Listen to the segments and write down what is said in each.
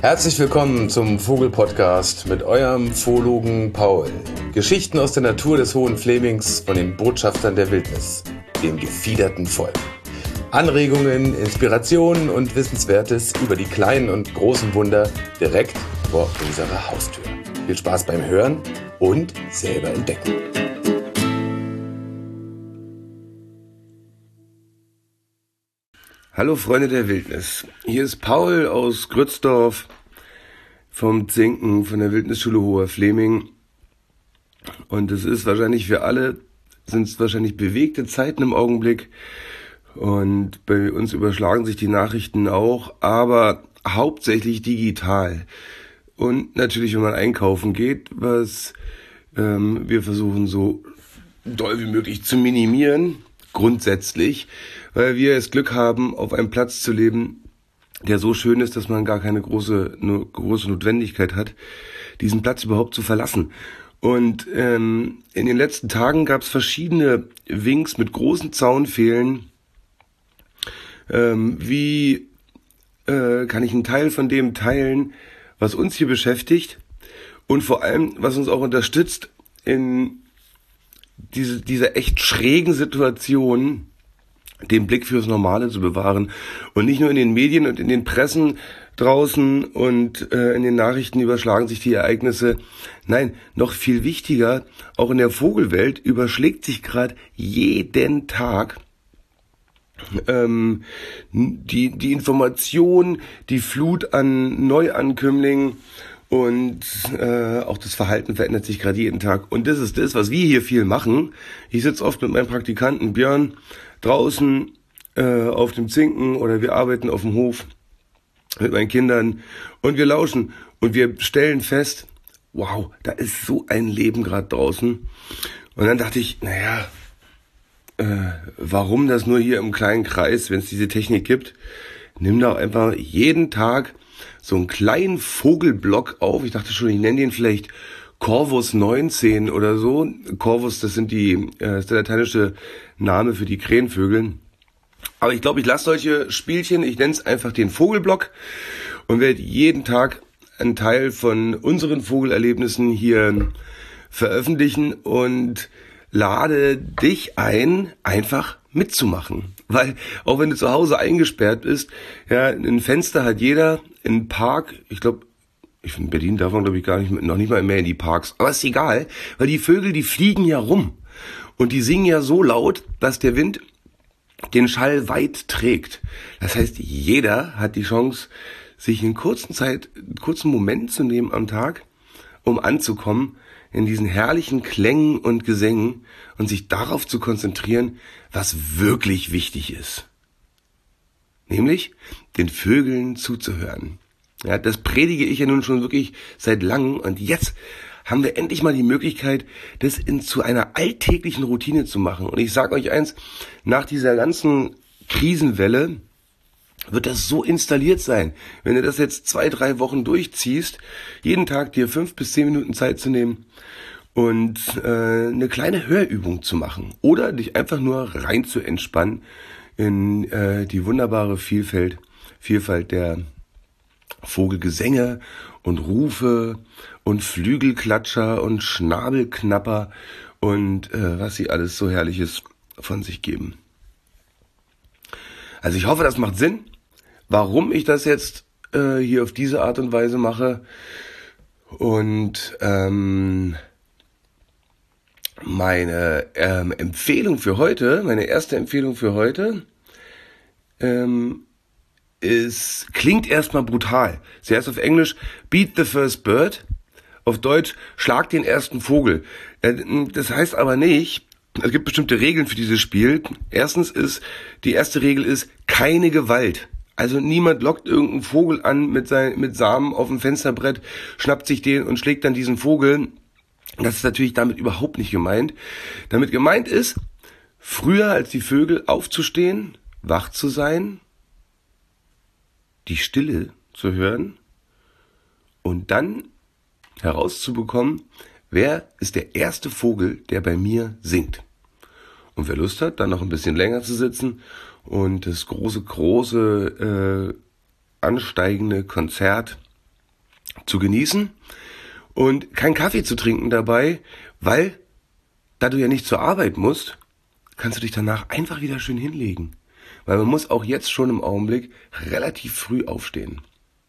Herzlich willkommen zum Vogel-Podcast mit eurem Zoologen Paul. Geschichten aus der Natur des Hohen Flemings von den Botschaftern der Wildnis, dem gefiederten Volk. Anregungen, Inspirationen und Wissenswertes über die kleinen und großen Wunder direkt vor unserer Haustür. Viel Spaß beim Hören und selber entdecken. Hallo Freunde der Wildnis, hier ist Paul aus Grützdorf vom Zinken von der Wildnisschule Hoher Fleming und es ist wahrscheinlich für alle, sind es wahrscheinlich bewegte Zeiten im Augenblick und bei uns überschlagen sich die Nachrichten auch, aber hauptsächlich digital und natürlich wenn man einkaufen geht, was wir versuchen so doll wie möglich zu minimieren, grundsätzlich, weil wir das Glück haben, auf einem Platz zu leben, der so schön ist, dass man gar keine große Notwendigkeit hat, diesen Platz überhaupt zu verlassen. Und in den letzten Tagen gab es verschiedene Winks mit großen Zaunpfählen. Wie kann ich einen Teil von dem teilen, was uns hier beschäftigt und vor allem, was uns auch unterstützt in dieser echt schrägen Situation, den Blick fürs Normale zu bewahren und nicht nur in den Medien und in den Pressen draußen und in den Nachrichten überschlagen sich die Ereignisse. Nein, noch viel wichtiger, auch in der Vogelwelt überschlägt sich gerade jeden Tag die Information, die Flut an Neuankömmlingen und auch das Verhalten verändert sich gerade jeden Tag. Und das ist das, was wir hier viel machen. Ich sitze oft mit meinem Praktikanten Björn draußen auf dem Zinken oder wir arbeiten auf dem Hof mit meinen Kindern und wir lauschen und wir stellen fest, wow, da ist so ein Leben gerade draußen. Und dann dachte ich, warum das nur hier im kleinen Kreis, wenn es diese Technik gibt? Nimm doch einfach jeden Tag so einen kleinen Vogelblock auf. Ich dachte schon, ich nenne den vielleicht Corvus 19 oder so. Corvus, das ist der lateinische Name für die Krähenvögel. Aber ich glaube, ich lasse solche Spielchen, ich nenne es einfach den Vogelblock und werde jeden Tag einen Teil von unseren Vogelerlebnissen hier veröffentlichen und lade dich ein, einfach mitzumachen. Weil, auch wenn du zu Hause eingesperrt bist, ja, ein Fenster hat jeder, ein Park, in Berlin darf man, noch nicht mal mehr in die Parks. Aber ist egal, weil die Vögel, die fliegen ja rum. Und die singen ja so laut, dass der Wind den Schall weit trägt. Das heißt, jeder hat die Chance, sich in kurzen Moment zu nehmen am Tag, um anzukommen in diesen herrlichen Klängen und Gesängen und sich darauf zu konzentrieren, was wirklich wichtig ist. Nämlich, den Vögeln zuzuhören. Ja, das predige ich ja nun schon wirklich seit langem und jetzt haben wir endlich mal die Möglichkeit, das zu einer alltäglichen Routine zu machen. Und ich sage euch eins, nach dieser ganzen Krisenwelle wird das so installiert sein. Wenn du das jetzt 2-3 Wochen durchziehst, jeden Tag dir 5 bis 10 Minuten Zeit zu nehmen und eine kleine Hörübung zu machen oder dich einfach nur rein zu entspannen in die wunderbare Vielfalt der Vogelgesänge und Rufe und Flügelklatscher und Schnabelknapper und was sie alles so Herrliches von sich geben. Also ich hoffe, das macht Sinn, warum ich das jetzt hier auf diese Art und Weise mache. Und meine Empfehlung für heute, meine erste Empfehlung für heute, klingt erstmal brutal. Sie heißt auf Englisch Beat the First Bird, auf Deutsch Schlag den ersten Vogel. Das heißt aber nicht, es gibt bestimmte Regeln für dieses Spiel. Erstens die erste Regel ist keine Gewalt. Also niemand lockt irgendeinen Vogel an mit Samen auf dem Fensterbrett, schnappt sich den und schlägt dann diesen Vogel. Das ist natürlich damit überhaupt nicht gemeint. Damit gemeint ist, früher als die Vögel aufzustehen, wach zu sein, die Stille zu hören und dann herauszubekommen, wer ist der erste Vogel, der bei mir singt. Und wer Lust hat, dann noch ein bisschen länger zu sitzen und das große ansteigende Konzert zu genießen und keinen Kaffee zu trinken dabei, weil, da du ja nicht zur Arbeit musst, kannst du dich danach einfach wieder schön hinlegen. Weil man muss auch jetzt schon im Augenblick relativ früh aufstehen.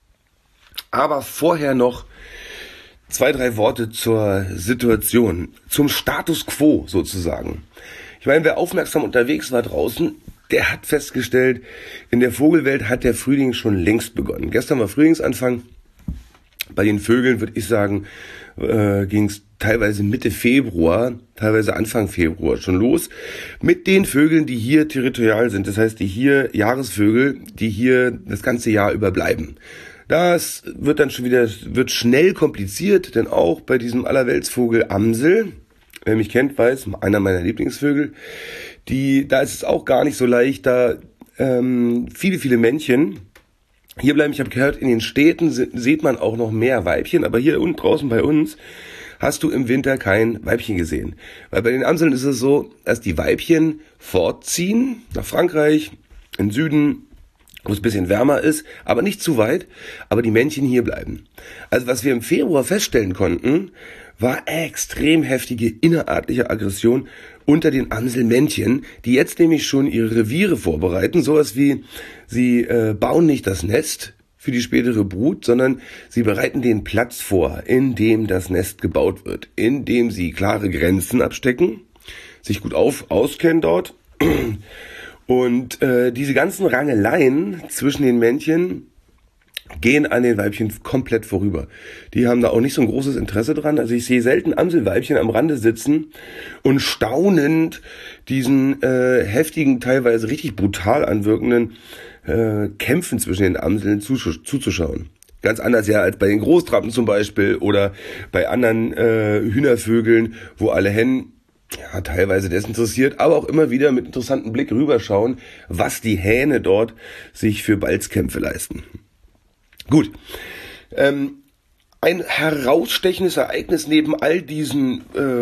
Aber vorher noch 2, 3 Worte zur Situation, zum Status quo sozusagen. Ich meine, wer aufmerksam unterwegs war draußen, der hat festgestellt, in der Vogelwelt hat der Frühling schon längst begonnen. Gestern war Frühlingsanfang. Bei den Vögeln, würde ich sagen, ging es teilweise Mitte Februar, teilweise Anfang Februar schon los. Mit den Vögeln, die hier territorial sind. Das heißt, die hier Jahresvögel, die hier das ganze Jahr über bleiben. Das wird dann schon wieder, wird schnell kompliziert, denn auch bei diesem Allerweltsvogel Amsel, wer mich kennt, weiß, einer meiner Lieblingsvögel, da ist es auch gar nicht so leicht, da viele Männchen hier bleiben. Ich habe gehört, in den Städten sieht man auch noch mehr Weibchen, aber hier unten draußen bei uns hast du im Winter kein Weibchen gesehen. Weil bei den Amseln ist es so, dass die Weibchen fortziehen nach Frankreich, in Süden, wo es ein bisschen wärmer ist, aber nicht zu weit, aber die Männchen hier bleiben. Also was wir im Februar feststellen konnten, war extrem heftige innerartliche Aggression unter den Amselmännchen, die jetzt nämlich schon ihre Reviere vorbereiten. Sowas wie, sie bauen nicht das Nest für die spätere Brut, sondern sie bereiten den Platz vor, in dem das Nest gebaut wird, in dem sie klare Grenzen abstecken, sich gut auskennen dort. Und diese ganzen Rangeleien zwischen den Männchen gehen an den Weibchen komplett vorüber. Die haben da auch nicht so ein großes Interesse dran. Also ich sehe selten Amselweibchen am Rande sitzen und staunend diesen heftigen, teilweise richtig brutal anwirkenden Kämpfen zwischen den Amseln zuzuschauen. Ganz anders ja als bei den Großtrappen zum Beispiel oder bei anderen Hühnervögeln, wo alle Hennen teilweise desinteressiert, aber auch immer wieder mit interessantem Blick rüberschauen, was die Hähne dort sich für Balzkämpfe leisten. Gut, ein herausstechendes Ereignis neben all diesen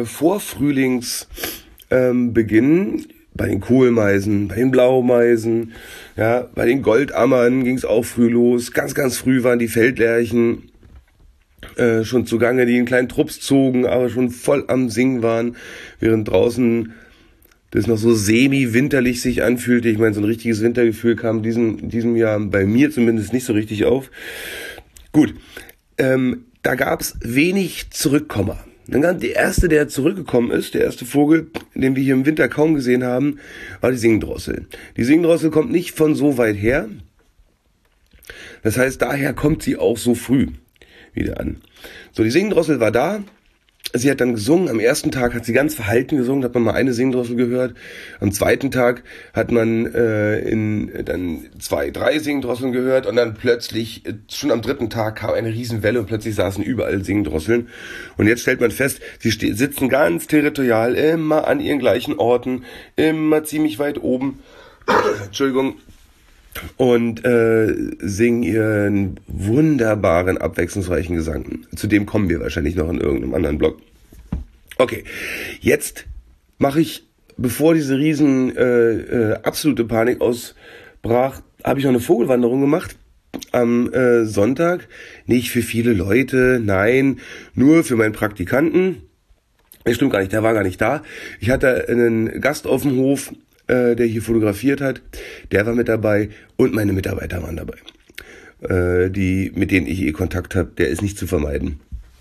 Vorfrühlingsbeginnen, bei den Kohlmeisen, bei den Blaumeisen, ja, bei den Goldammern ging es auch früh los. Ganz, ganz früh waren die Feldlerchen schon zugange, die in kleinen Trupps zogen, aber schon voll am Singen waren, während draußen das noch so semi-winterlich sich anfühlte. Ich meine, so ein richtiges Wintergefühl kam diesem Jahr bei mir zumindest nicht so richtig auf. Gut, da gab es wenig Zurückkommer. Dann der erste, der zurückgekommen ist, der erste Vogel, den wir hier im Winter kaum gesehen haben, war die Singdrossel. Die Singdrossel kommt nicht von so weit her. Das heißt, daher kommt sie auch so früh wieder an. So, die Singdrossel war da. Sie hat dann gesungen. Am ersten Tag hat sie ganz verhalten gesungen, da hat man mal eine Singdrossel gehört. Am zweiten Tag hat man dann 2, 3 Singdrosseln gehört und dann plötzlich, schon am dritten Tag kam eine Riesenwelle und plötzlich saßen überall Singdrosseln. Und jetzt stellt man fest, sie sitzen ganz territorial, immer an ihren gleichen Orten, immer ziemlich weit oben. Entschuldigung. Und singen ihren wunderbaren, abwechslungsreichen Gesang. Zu dem kommen wir wahrscheinlich noch in irgendeinem anderen Blog. Okay, jetzt mache ich, bevor diese riesen absolute Panik ausbrach, habe ich noch eine Vogelwanderung gemacht am Sonntag. Nicht für viele Leute, nein, nur für meinen Praktikanten. Das stimmt gar nicht, der war gar nicht da. Ich hatte einen Gast auf dem Hof, der hier fotografiert hat, der war mit dabei und meine Mitarbeiter waren dabei. Mit denen ich Kontakt habe, der ist nicht zu vermeiden.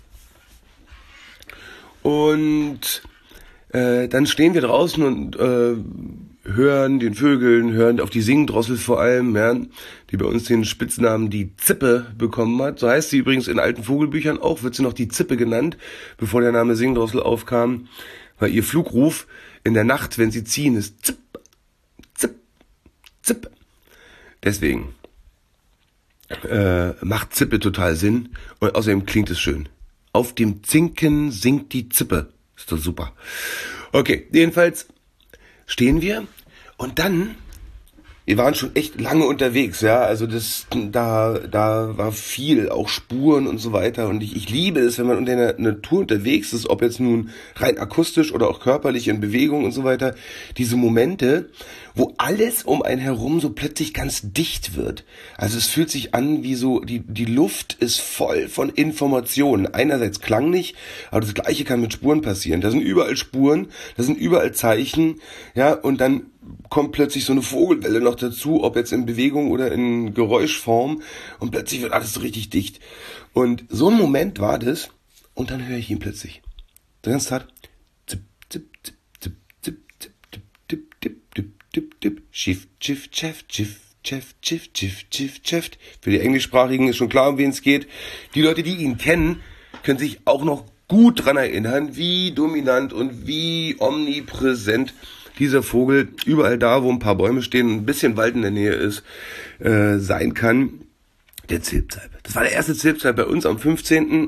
Und dann stehen wir draußen und hören den Vögeln, hören auf die Singdrossel vor allem, ja, die bei uns den Spitznamen die Zippe bekommen hat. So heißt sie übrigens in alten Vogelbüchern auch, wird sie noch die Zippe genannt, bevor der Name Singdrossel aufkam, weil ihr Flugruf in der Nacht, wenn sie ziehen, ist Zipp, Zipp, Zipp. Deswegen macht Zippe total Sinn und außerdem klingt es schön. Auf dem Zinken singt die Zippe. Ist doch super. Okay, jedenfalls stehen wir und dann wir waren schon echt lange unterwegs, ja, also da war viel, auch Spuren und so weiter, und ich liebe es, wenn man in der Natur unterwegs ist, ob jetzt nun rein akustisch oder auch körperlich in Bewegung und so weiter, diese Momente, wo alles um einen herum so plötzlich ganz dicht wird. Also es fühlt sich an wie so, die Luft ist voll von Informationen, einerseits klanglich, aber das Gleiche kann mit Spuren passieren, da sind überall Spuren, da sind überall Zeichen, ja, und dann kommt plötzlich so eine Vogelwelle noch dazu, ob jetzt in Bewegung oder in Geräuschform, und plötzlich wird alles so richtig dicht. Und so ein Moment war das, und dann höre ich ihn plötzlich. Der ganze Tag. Zip, zip, zip, zip, zip, zip, zip, zip, zip, zip, zip, zip, Shift, Shift, Shift, Shift, Shift, Shift, Shift, Shift, Shift. Für die Englischsprachigen ist schon klar, um wen es geht. Die Leute, die ihn kennen, können sich auch noch gut dran erinnern, wie dominant und wie omnipräsent dieser Vogel überall da, wo ein paar Bäume stehen und ein bisschen Wald in der Nähe ist, sein kann. Der Zilpzalp. Das war der erste Zilpzalp bei uns am 15.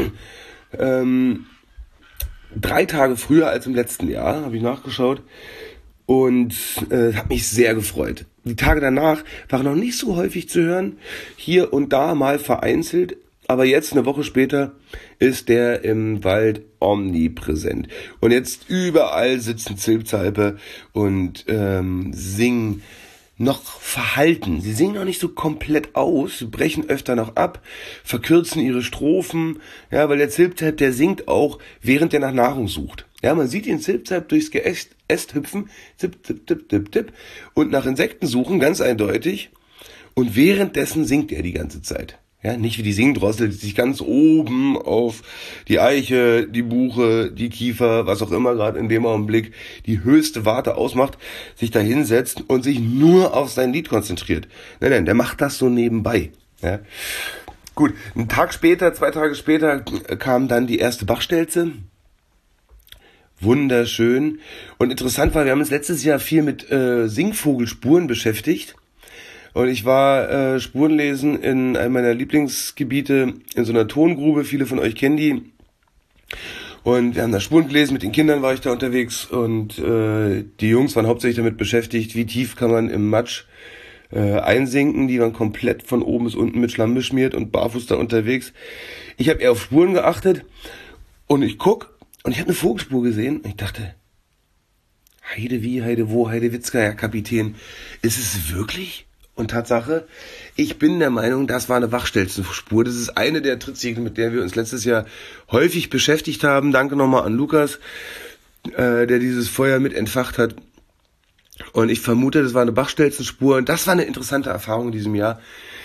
3 Tage früher als im letzten Jahr, habe ich nachgeschaut, und hat mich sehr gefreut. Die Tage danach waren noch nicht so häufig zu hören, hier und da mal vereinzelt, aber jetzt, eine Woche später, ist der im Wald omnipräsent. Und jetzt überall sitzen Zilpzalpe und singen noch verhalten. Sie singen noch nicht so komplett aus, sie brechen öfter noch ab, verkürzen ihre Strophen, ja, weil der Zilpzalp, der singt auch, während er nach Nahrung sucht. Ja, man sieht den Zilpzalp durchs Geäst hüpfen, zip, zip, zip, zip, zip, und nach Insekten suchen, ganz eindeutig. Und währenddessen singt er die ganze Zeit. Ja, nicht wie die Singdrossel, die sich ganz oben auf die Eiche, die Buche, die Kiefer, was auch immer gerade in dem Augenblick die höchste Warte ausmacht, sich da hinsetzt und sich nur auf sein Lied konzentriert. Nein, der macht das so nebenbei. Ja. Gut, 2 Tage später kam dann die erste Bachstelze. Wunderschön. Und interessant war, wir haben uns letztes Jahr viel mit Singvogelspuren beschäftigt. Und ich war Spurenlesen in einem meiner Lieblingsgebiete, in so einer Tongrube. Viele von euch kennen die. Und wir haben da Spuren gelesen, mit den Kindern war ich da unterwegs. Und die Jungs waren hauptsächlich damit beschäftigt, wie tief kann man im Matsch einsinken. Die waren komplett von oben bis unten mit Schlamm beschmiert und barfuß da unterwegs. Ich habe eher auf Spuren geachtet. Und ich guck, und ich habe eine Vogelspur gesehen. Und ich dachte, Heide wie, Heide wo, Heide Witzka, Herr Kapitän. Ist es wirklich? Und Tatsache, ich bin der Meinung, das war eine Bachstelzenspur. Das ist eine der Trittsiegel, mit der wir uns letztes Jahr häufig beschäftigt haben. Danke nochmal an Lukas, der dieses Feuer mit entfacht hat. Und ich vermute, das war eine Bachstelzenspur. Und das war eine interessante Erfahrung in diesem Jahr.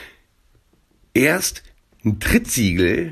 Erst ein Trittsiegel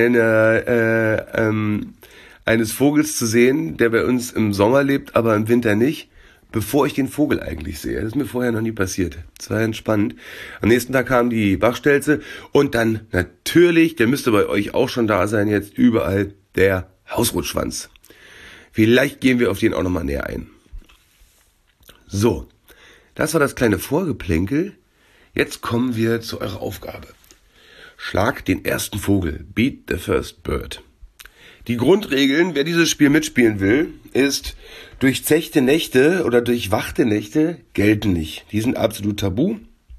eines Vogels zu sehen, der bei uns im Sommer lebt, aber im Winter nicht, bevor ich den Vogel eigentlich sehe. Das ist mir vorher noch nie passiert. Das war entspannt. Am nächsten Tag kam die Bachstelze und dann natürlich, der müsste bei euch auch schon da sein, jetzt überall der Hausrotschwanz. Vielleicht gehen wir auf den auch nochmal näher ein. So, das war das kleine Vorgeplänkel. Jetzt kommen wir zu eurer Aufgabe. Schlag den ersten Vogel. Beat the first bird. Die Grundregeln, wer dieses Spiel mitspielen will, ist, durchzechte Nächte oder durchwachte Nächte gelten nicht. Die sind absolut tabu.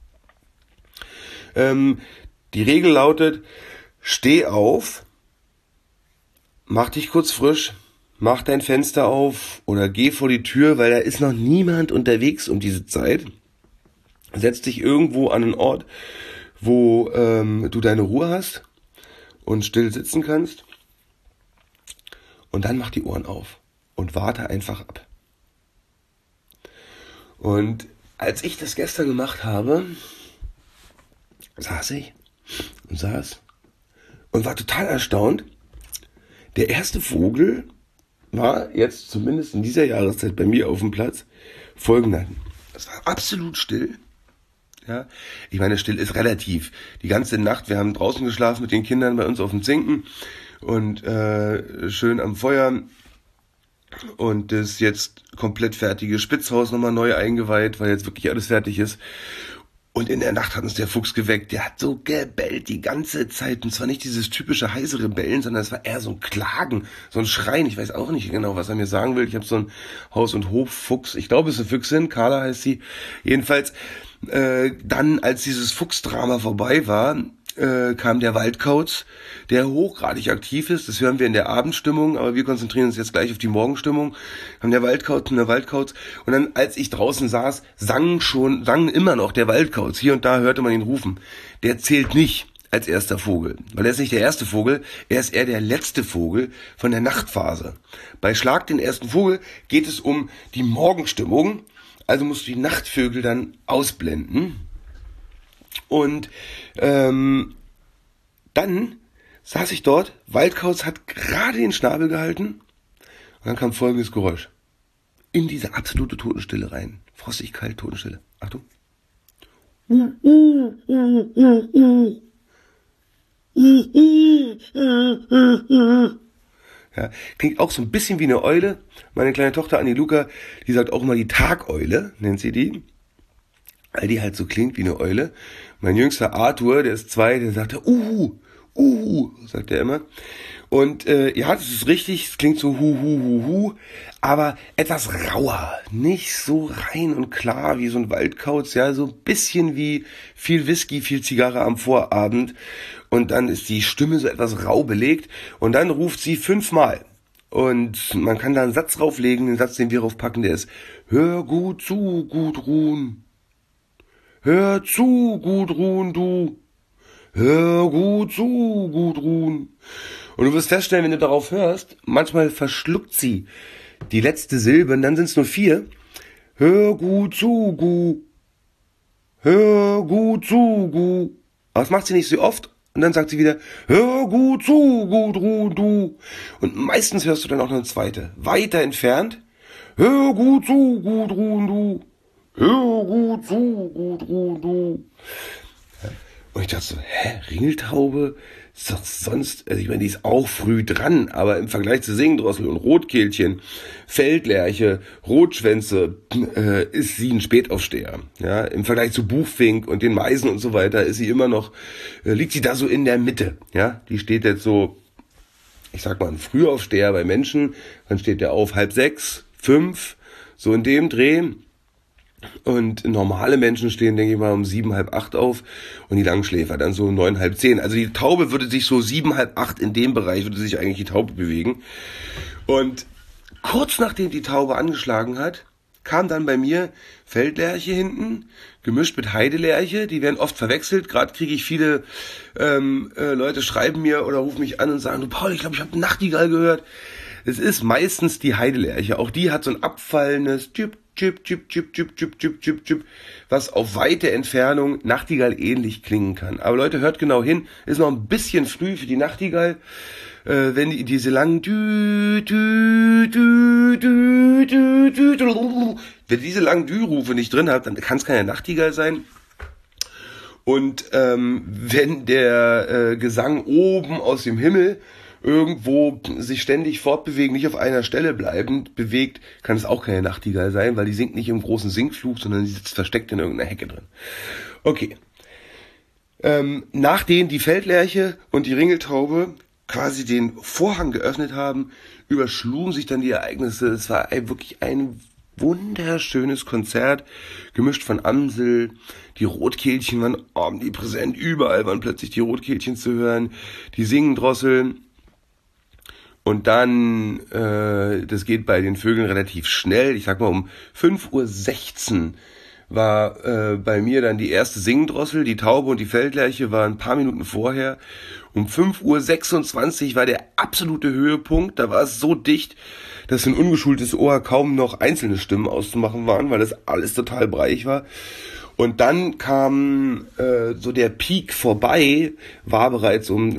Die Regel lautet, steh auf, mach dich kurz frisch, mach dein Fenster auf oder geh vor die Tür, weil da ist noch niemand unterwegs um diese Zeit. Setz dich irgendwo an einen Ort, wo du deine Ruhe hast und still sitzen kannst. Und dann mach die Ohren auf und warte einfach ab. Und als ich das gestern gemacht habe, saß und war total erstaunt. Der erste Vogel war jetzt zumindest in dieser Jahreszeit bei mir auf dem Platz folgender. Es war absolut still. Ja, ich meine, still ist relativ. Die ganze Nacht, wir haben draußen geschlafen mit den Kindern bei uns auf dem Zinken und schön am Feuer und das jetzt komplett fertige Spitzhaus nochmal neu eingeweiht, weil jetzt wirklich alles fertig ist. Und in der Nacht hat uns der Fuchs geweckt. Der hat so gebellt die ganze Zeit. Und zwar nicht dieses typische heisere Bellen, sondern es war eher so ein Klagen, so ein Schreien. Ich weiß auch nicht genau, was er mir sagen will. Ich habe so einen Haus- und Hoffuchs. Ich glaube, es ist eine Füchsin. Carla heißt sie. Jedenfalls, dann, als dieses Fuchsdrama vorbei war, kam der Waldkauz, der hochgradig aktiv ist. Das hören wir in der Abendstimmung, aber wir konzentrieren uns jetzt gleich auf die Morgenstimmung. Kam der Waldkauz und der Waldkauz. Und dann, als ich draußen saß, sang immer noch der Waldkauz. Hier und da hörte man ihn rufen. Der zählt nicht als erster Vogel, weil er ist nicht der erste Vogel, er ist eher der letzte Vogel von der Nachtphase. Bei Schlag den ersten Vogel geht es um die Morgenstimmung, also musst du die Nachtvögel dann ausblenden. Und dann saß ich dort, Waldkauz hat gerade den Schnabel gehalten und dann kam folgendes Geräusch. In diese absolute Totenstille rein. Frostig, kalt, Totenstille. Achtung. Ja, klingt auch so ein bisschen wie eine Eule. Meine kleine Tochter Annie Luca, die sagt auch immer die Tageule, nennt sie die. Weil die halt so klingt wie eine Eule. Mein jüngster Arthur, der ist 2, der sagte, sagt er immer. Und ja, das ist richtig, es klingt so hu, aber etwas rauer, nicht so rein und klar wie so ein Waldkauz, ja, so ein bisschen wie viel Whisky, viel Zigarre am Vorabend. Und dann ist die Stimme so etwas rau belegt und dann ruft sie 5-mal. Und man kann da einen Satz drauflegen, den Satz, den wir draufpacken, der ist, hör gut zu, Gudrun. Hör zu, Gudrun, du. Hör gut zu, Gudrun. Und du wirst feststellen, wenn du darauf hörst, manchmal verschluckt sie die letzte Silbe und dann sind es nur 4. Hör gut zu, Gu. Hör gut zu, Gu. Aber das macht sie nicht so oft. Und dann sagt sie wieder, hör gut zu, Gudrun, du. Und meistens hörst du dann auch noch eine zweite. Weiter entfernt. Hör gut zu, Gudrun, du. Hör gut zu, Gudrun, du. Und ich dachte so, Ringeltaube? Ist doch sonst, also ich meine, die ist auch früh dran, aber im Vergleich zu Singdrossel und Rotkehlchen, Feldlerche, Rotschwänze, ist sie ein Spätaufsteher. Ja, im Vergleich zu Buchfink und den Meisen und so weiter ist sie immer noch, liegt sie da so in der Mitte. Ja, die steht jetzt so, ich sag mal, ein Frühaufsteher bei Menschen, dann steht der auf 5:30, 5, so in dem Dreh. Und normale Menschen stehen, denke ich mal, um 7, halb 8 auf und die Langschläfer dann so 9, halb 10. Also die Taube würde sich so 7, halb 8 in dem Bereich, würde sich eigentlich die Taube bewegen. Und kurz nachdem die Taube angeschlagen hat, kam dann bei mir Feldlerche hinten, gemischt mit Heidelerche. Die werden oft verwechselt. Gerade kriege ich viele Leute schreiben mir oder rufen mich an und sagen, du Paul, ich glaube, ich habe Nachtigall gehört. Es ist meistens die Heidelerche. Auch die hat so ein abfallendes Chip, Chip, Chip, Chip, Chip, Chip, Chip, Chip, Chip, was auf weite Entfernung Nachtigall ähnlich klingen kann. Aber Leute, hört genau hin, ist noch ein bisschen früh für die Nachtigall. Wenn die diese langen wenn diese langen Dü-Rufe nicht drin habt, dann kann es keine Nachtigall sein. Und wenn der Gesang oben aus dem Himmel irgendwo sich ständig fortbewegen, nicht auf einer Stelle bleibend bewegt, kann es auch keine Nachtigall sein, weil die singt nicht im großen Singflug, sondern die sitzt versteckt in irgendeiner Hecke drin. Okay. Nachdem die Feldlerche und die Ringeltaube quasi den Vorhang geöffnet haben, überschlugen sich dann die Ereignisse. Es war wirklich ein wunderschönes Konzert, gemischt von Amsel. Die Rotkehlchen waren omnipräsent, überall waren plötzlich die Rotkehlchen zu hören, die Singdrossel. Und dann, das geht bei den Vögeln relativ schnell, ich sag mal um 5:16 Uhr war bei mir dann die erste Singdrossel, die Taube und die Feldlerche waren ein paar Minuten vorher. Um 5:26 Uhr war der absolute Höhepunkt, da war es so dicht, dass für ein ungeschultes Ohr kaum noch einzelne Stimmen auszumachen waren, weil das alles total breiig war. Und dann kam so der Peak vorbei, war bereits um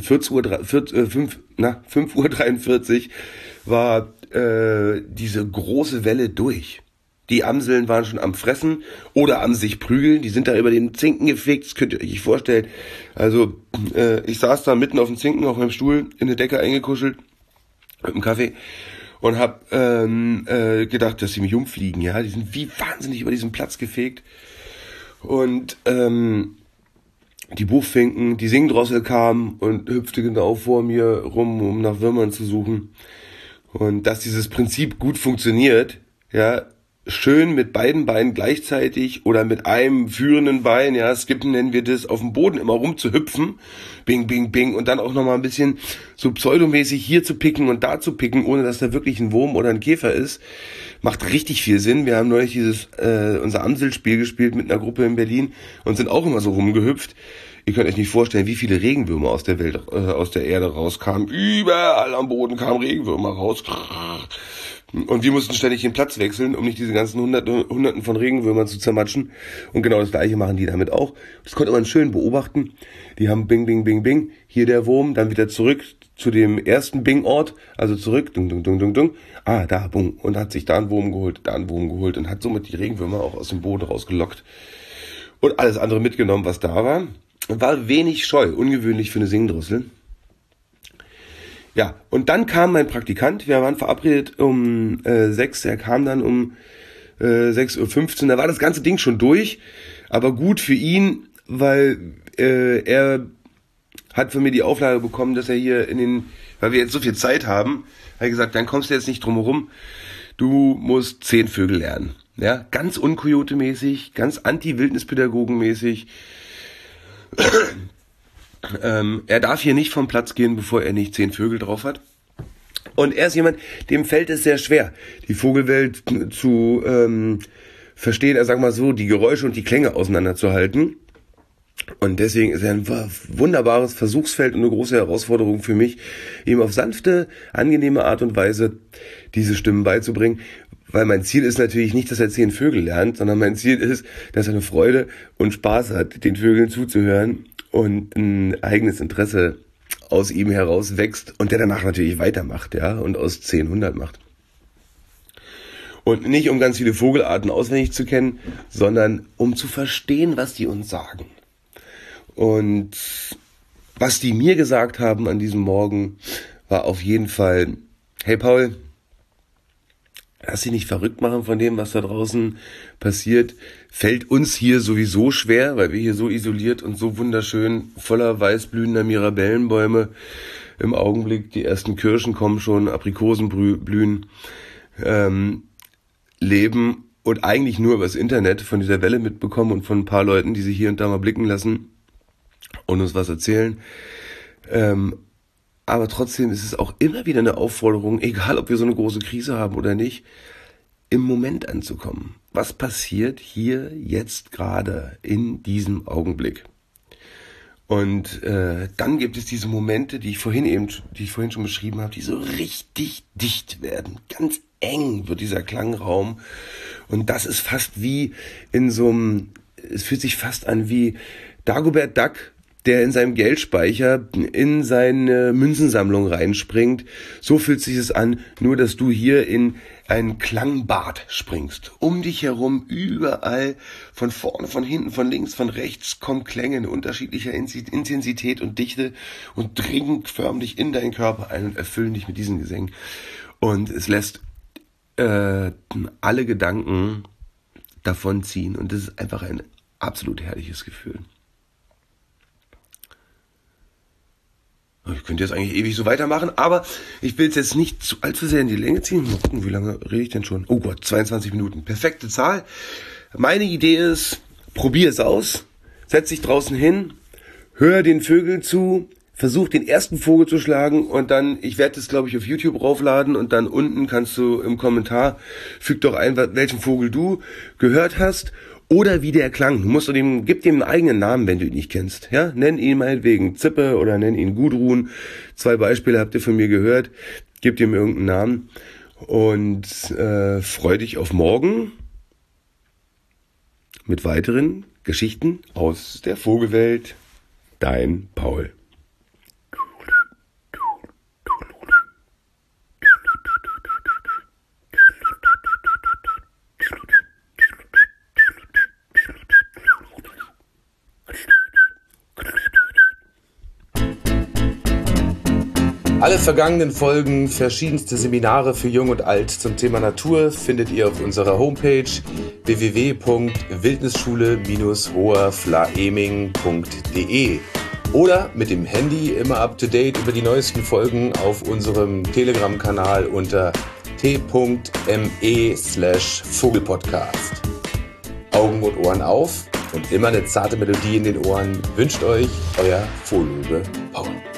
5:43 Uhr war diese große Welle durch. Die Amseln waren schon am Fressen oder am sich prügeln, die sind da über den Zinken gefegt, das könnt ihr euch nicht vorstellen. Also ich saß da mitten auf dem Zinken auf meinem Stuhl, in eine Decke eingekuschelt, mit einem Kaffee und hab gedacht, dass sie mich umfliegen, ja, die sind wie wahnsinnig über diesen Platz gefegt. Und die Buchfinken, die Singdrossel kam und hüpfte genau vor mir rum, um nach Würmern zu suchen. Und dass dieses Prinzip gut funktioniert, ja, schön mit beiden Beinen gleichzeitig oder mit einem führenden Bein, ja, skippen nennen wir das, auf dem Boden immer rum zu hüpfen, bing, bing, bing, und dann auch nochmal ein bisschen so pseudomäßig hier zu picken und da zu picken, ohne dass da wirklich ein Wurm oder ein Käfer ist, macht richtig viel Sinn. Wir haben neulich unser Amselspiel gespielt mit einer Gruppe in Berlin und sind auch immer so rumgehüpft. Ihr könnt euch nicht vorstellen, wie viele Regenwürmer aus der Welt, aus der Erde rauskamen. Überall am Boden kamen Regenwürmer raus. Und wir mussten ständig den Platz wechseln, um nicht diese ganzen Hunderten von Regenwürmern zu zermatschen. Und genau das Gleiche machen die damit auch. Das konnte man schön beobachten. Die haben Bing, Bing, Bing, Bing. Hier der Wurm, dann wieder zurück zu dem ersten Bing-Ort. Also zurück, dung, dung, dung, dung, dung. Ah, da, bung. Und hat sich da einen Wurm geholt und hat somit die Regenwürmer auch aus dem Boden rausgelockt. Und alles andere mitgenommen, was da war. War wenig scheu, ungewöhnlich für eine Singdrossel. Ja, und dann kam mein Praktikant, wir waren verabredet um 6, er kam dann um 6:15 Uhr, da war das ganze Ding schon durch, aber gut für ihn, weil er hat von mir die Auflage bekommen, dass er hier weil wir jetzt so viel Zeit haben, hat er gesagt, dann kommst du jetzt nicht drum herum, du musst 10 Vögel lernen. Ja, ganz unkojote-mäßig, ganz anti-Wildnispädagogen-mäßig. Er darf hier nicht vom Platz gehen, bevor er nicht 10 Vögel drauf hat. Und er ist jemand, dem fällt es sehr schwer, die Vogelwelt zu verstehen, sag mal so, die Geräusche und die Klänge auseinanderzuhalten. Und deswegen ist er ein wunderbares Versuchsfeld und eine große Herausforderung für mich, ihm auf sanfte, angenehme Art und Weise diese Stimmen beizubringen. Weil mein Ziel ist natürlich nicht, dass er 10 Vögel lernt, sondern mein Ziel ist, dass er eine Freude und Spaß hat, den Vögeln zuzuhören und ein eigenes Interesse aus ihm heraus wächst und der danach natürlich weitermacht, ja, und aus 10 100 macht. Und nicht um ganz viele Vogelarten auswendig zu kennen, sondern um zu verstehen, was die uns sagen. Und was die mir gesagt haben an diesem Morgen, war auf jeden Fall, hey Paul, lass dich nicht verrückt machen von dem, was da draußen passiert. Fällt uns hier sowieso schwer, weil wir hier so isoliert und so wunderschön voller weißblühender Mirabellenbäume im Augenblick, die ersten Kirschen kommen schon, Aprikosen blühen, leben und eigentlich nur übers Internet von dieser Welle mitbekommen und von ein paar Leuten, die sich hier und da mal blicken lassen und uns was erzählen. Aber trotzdem ist es auch immer wieder eine Aufforderung, egal ob wir so eine große Krise haben oder nicht, im Moment anzukommen. Was passiert hier jetzt gerade in diesem Augenblick? Und dann gibt es diese Momente, die ich vorhin schon beschrieben habe, die so richtig dicht werden. Ganz eng wird dieser Klangraum. Und das ist fast wie es fühlt sich fast an wie Dagobert Duck, der in seinem Geldspeicher in seine Münzensammlung reinspringt. So fühlt sich es an, nur dass du hier in ein Klangbad springst. Um dich herum, überall, von vorne, von hinten, von links, von rechts, kommen Klänge in unterschiedlicher Intensität und Dichte und dringen förmlich in deinen Körper ein und erfüllen dich mit diesen Gesängen. Und es lässt alle Gedanken davonziehen. Und das ist einfach ein absolut herrliches Gefühl. Ich könnte jetzt eigentlich ewig so weitermachen, aber ich will es jetzt nicht allzu sehr in die Länge ziehen. Mal gucken, wie lange rede ich denn schon? Oh Gott, 22 Minuten. Perfekte Zahl. Meine Idee ist, probier es aus. Setz dich draußen hin, hör den Vögeln zu, versuch den ersten Vogel zu schlagen und dann, ich werde das glaube ich auf YouTube raufladen und dann unten kannst du im Kommentar, füg doch ein, welchen Vogel du gehört hast. Oder wie der klang. Gib dem einen eigenen Namen, wenn du ihn nicht kennst. Ja, nenn ihn meinetwegen Zippe oder nenn ihn Gudrun. 2 Beispiele habt ihr von mir gehört. Gib ihm irgendeinen Namen und freu dich auf morgen mit weiteren Geschichten aus der Vogelwelt. Dein Paul. Alle vergangenen Folgen, verschiedenste Seminare für Jung und Alt zum Thema Natur findet ihr auf unserer Homepage www.wildnisschule-hoherflaeming.de oder mit dem Handy immer up to date über die neuesten Folgen auf unserem Telegram-Kanal unter t.me/Vogelpodcast. Augen und Ohren auf und immer eine zarte Melodie in den Ohren wünscht euch euer Fohloge Paul.